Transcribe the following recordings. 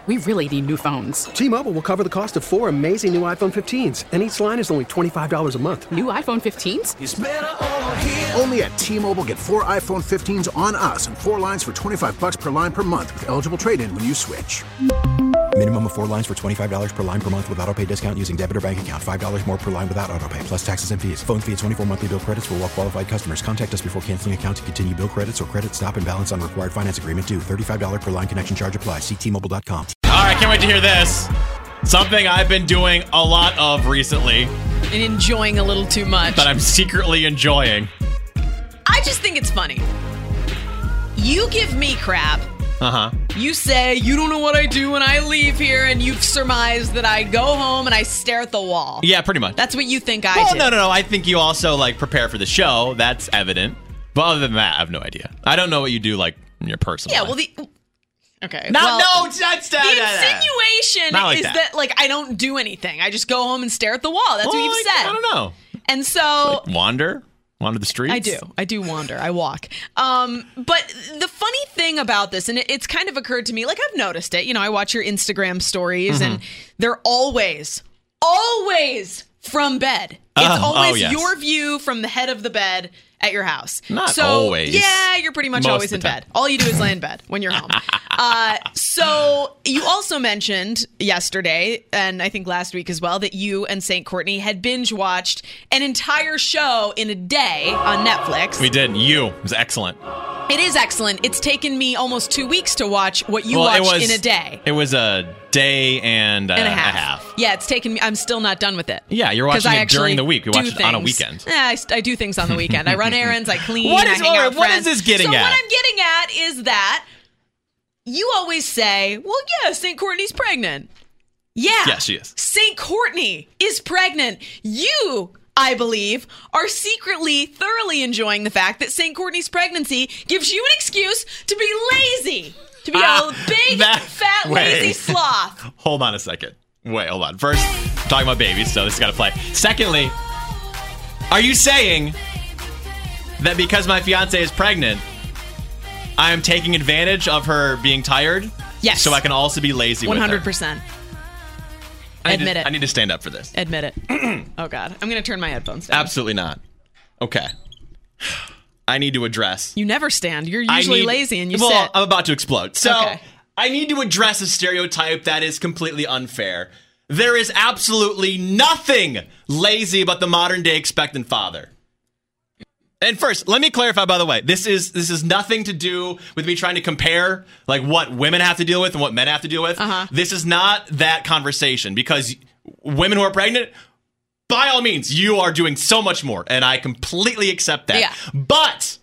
We really need new phones. T-Mobile will cover the cost of 4 amazing new iPhone 15s, and each line is only $25 a month. New iPhone 15s? It's better over here. Only at T-Mobile, get 4 iPhone 15s on us and 4 lines for $25 per line per month with eligible trade-in when you switch. Minimum of 4 lines for $25 per line per month with autopay discount using debit or bank account. $5 more per line without autopay, plus taxes and fees. Phone fee at 24 monthly bill credits for well-qualified customers. Contact us before canceling account to continue bill credits or credit stop and balance on required finance agreement due. $35 per line connection charge applies. See T-Mobile.com. All right, can't wait to hear this. Something I've been doing a lot of recently. And enjoying a little too much. That I'm secretly enjoying. I just think it's funny. You give me crap. Uh-huh. You say you don't know what I do when I leave here, and you've surmised that I go home and I stare at the wall. Yeah, pretty much. That's what you think I do. No. I think you also, prepare for the show. That's evident. But other than that, I have no idea. I don't know what you do, in your personal life. Okay. That's the insinuation is that I don't do anything. I just go home and stare at the wall. That's what you've said. I don't know. And so... wander the streets? I do wander. I walk. But the funny thing about this, and it's kind of occurred to me, I've noticed it. I watch your Instagram stories, and they're always from bed. It's always your view from the head of the bed at your house. Not always. Yeah, you're pretty much always in bed. All you do is lay in bed when you're home. So you also mentioned yesterday, and I think last week as well, that you and St. Courtney had binge watched an entire show in a day on Netflix. We did. It was excellent. It is excellent. It's taken me almost 2 weeks to watch what you watched in a day. It was a day and a half. Yeah, it's taken me. I'm still not done with it. Yeah, you're watching it during the week. You watch it on a weekend. I do things on the weekend. I run errands. I clean. I hang out with friends. What is this getting at? So what I'm getting at is that you always say, well, yeah, St. Courtney's pregnant. Yeah. Yeah, she is. St. Courtney is pregnant. You, I believe, are secretly thoroughly enjoying the fact that St. Courtney's pregnancy gives you an excuse to be lazy. To be a big, fat, lazy sloth. Hold on a second. Wait, hold on. First, I'm talking about babies, so this has got to play. Secondly, are you saying that because my fiance is pregnant, I am taking advantage of her being tired? Yes. So I can also be lazy 100%. with her? 100%. Admit it. I need to stand up for this. Admit it. Oh, God. I'm going to turn my headphones down. Absolutely not. Okay. I need to address. You never stand. You're usually lazy and you sit. Well, I'm about to explode. So okay. I need to address a stereotype that is completely unfair. There is absolutely nothing lazy about the modern day expectant father. And first, let me clarify, by the way, this is nothing to do with me trying to compare what women have to deal with and what men have to deal with. Uh-huh. This is not that conversation, because women who are pregnant, by all means, you are doing so much more, and I completely accept that. Yeah. But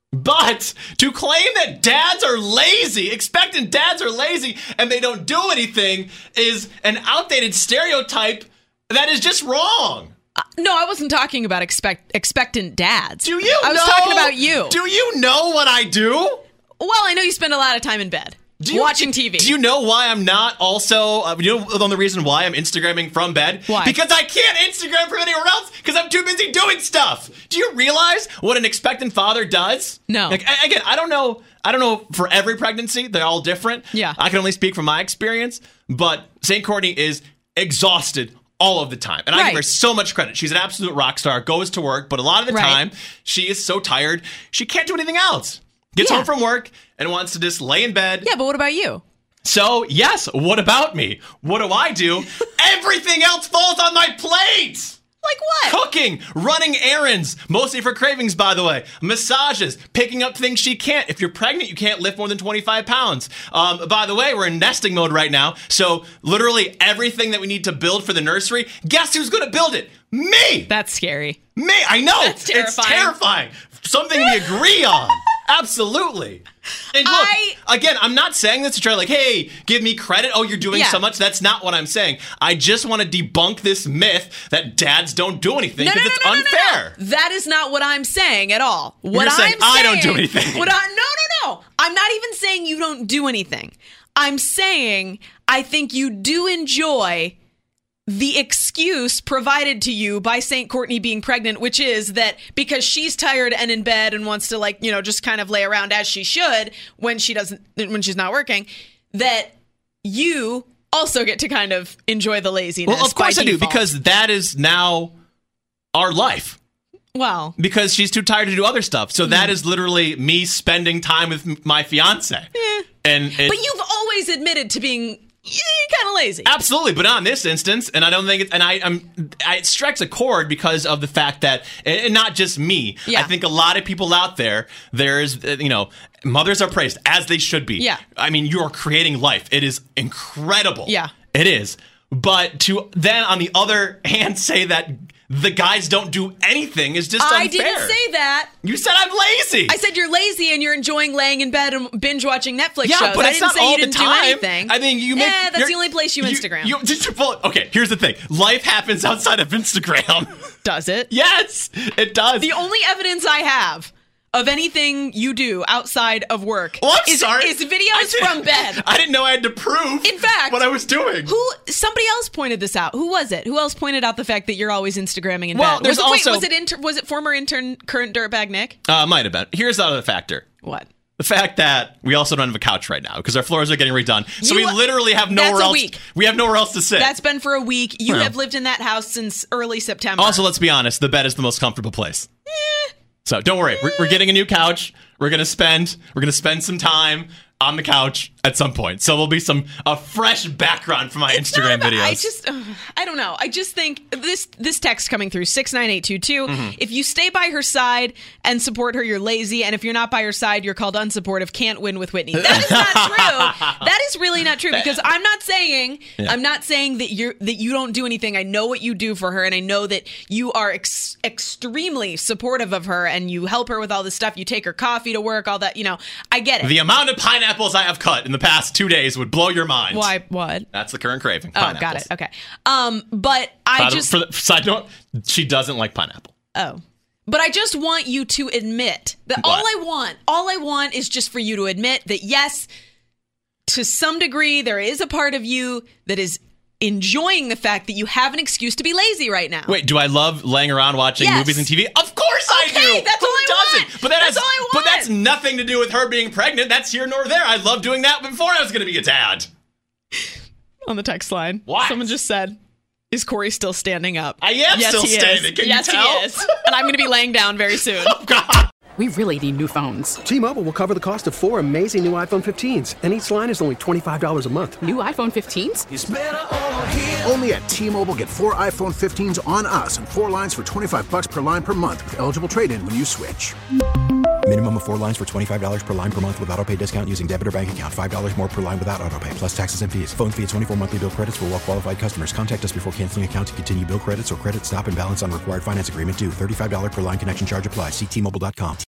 to claim that dads are lazy, expectant dads are lazy, and they don't do anything is an outdated stereotype that is just wrong. No, I wasn't talking about expectant dads. Do you I was talking about you. Do you know what I do? Well, I know you spend a lot of time in bed. Watching TV. Do you know why I'm not also, the reason why I'm Instagramming from bed? Why? Because I can't Instagram from anywhere else because I'm too busy doing stuff. Do you realize what an expectant father does? No. Again, I don't know for every pregnancy. They're all different. Yeah. I can only speak from my experience, but St. Courtney is exhausted all of the time. And I give her so much credit. She's an absolute rock star, goes to work, but a lot of the time, she is so tired, she can't do anything else. Gets home from work and wants to just lay in bed. Yeah, but what about you? So, yes, what about me? What do I do? Everything else falls on my plate! Like what? Cooking, running errands, mostly for cravings, by the way. Massages, picking up things she can't. If you're pregnant, you can't lift more than 25 pounds. By the way, we're in nesting mode right now. So literally everything that we need to build for the nursery, guess who's going to build it? Me! That's scary. Me! I know! That's terrifying. It's terrifying. Something we agree on. Absolutely. And look, again, I'm not saying this to try hey, give me credit. Oh, you're doing so much. That's not what I'm saying. I just want to debunk this myth that dads don't do anything because it's unfair. No. That is not what I'm saying at all. You're saying I don't do anything. No. I'm not even saying you don't do anything. I'm saying I think you do enjoy the excuse provided to you by St. Courtney being pregnant, which is that because she's tired and in bed and wants to just kind of lay around as she should when she's not working, that you also get to kind of enjoy the laziness. Well, of course by I do, default. because that is now our life. Well, Because she's too tired to do other stuff. So that is literally me spending time with my fiance. And but you've always admitted to being kind of lazy. absolutely, but not in this instance, and I don't think it strikes a chord because of the fact that, and not just me. Yeah. I think a lot of people out there, there's, mothers are praised as they should be. Yeah. I mean, you are creating life. It is incredible. Yeah. It is. But to then, on the other hand, say that the guys don't do anything is just unfair. I didn't say that. You said I'm lazy. I said you're lazy and you're enjoying laying in bed and binge watching Netflix Yeah, shows. but I it's didn't not say all you the didn't time. do anything. I mean, you make. that's the only place you Instagram. Okay, here's the thing. Life happens outside of Instagram. Does it? Yes, it does. The only evidence I have of anything you do outside of work Well, I'm is sorry. videos from bed. I didn't know I had to prove In fact, what I was doing. Somebody else pointed this out. Who was it? Who else pointed out the fact that you're always Instagramming in Well, bed? there's was also- was it former intern, current dirtbag Nick? Might have been. Here's the other factor. What? The fact that we also don't have a couch right now because our floors are getting redone. So You- we literally have that's nowhere a else. week. We have nowhere else to sit. That's been for a week. You Well. have lived in that house since early September. Also, let's be honest. The bed is the most comfortable place. So don't worry. We're getting a new couch. We're gonna spend some time on the couch at some point. So there'll be a fresh background for my Instagram videos. I don't know. I just think this text coming through 69822. Mm-hmm. If you stay by her side and support her, you're lazy, and if you're not by her side, you're called unsupportive. Can't win with Whitney. That is not true. That is really not true because I'm not saying that you don't do anything. I know what you do for her, and I know that you are extremely supportive of her, and you help her with all this stuff. You take her coffee to work, all that. I get it. The amount of pineapples I have cut in the past 2 days would blow your mind. Why? What? That's the current craving. Oh, Pineapples. got it. Okay. But I just. For the side note, she doesn't like pineapple. Oh. But I just want you to admit that all I want is just for you to admit that yes, to some degree, there is a part of you that is enjoying the fact that you have an excuse to be lazy right now. Wait, do I love laying around watching Yes. movies and TV? Of course I do. That's all I doesn't? want. But that's all I want. But that's nothing to do with her being pregnant. That's here nor there. I love doing that before I was going to be a dad. On the text line, What? someone just said, "Is Corey still standing up?" I am yes, still he standing. Is. Can yes, you tell? he is. And I'm going to be laying down very soon. Oh, God. We really need new phones. T-Mobile will cover the cost of 4 amazing new iPhone 15s, and each line is only $25 a month. New iPhone 15s? Only at T-Mobile, get 4 iPhone 15s on us and 4 lines for $25 per line per month with eligible trade-in when you switch. Minimum of 4 lines for $25 per line per month with autopay discount using debit or bank account. $5 more per line without autopay, plus taxes and fees. Phone fee at 24 monthly bill credits for well-qualified customers. Contact us before canceling account to continue bill credits or credit stop and balance on required finance agreement due. $35 per line connection charge applies. See T-Mobile.com.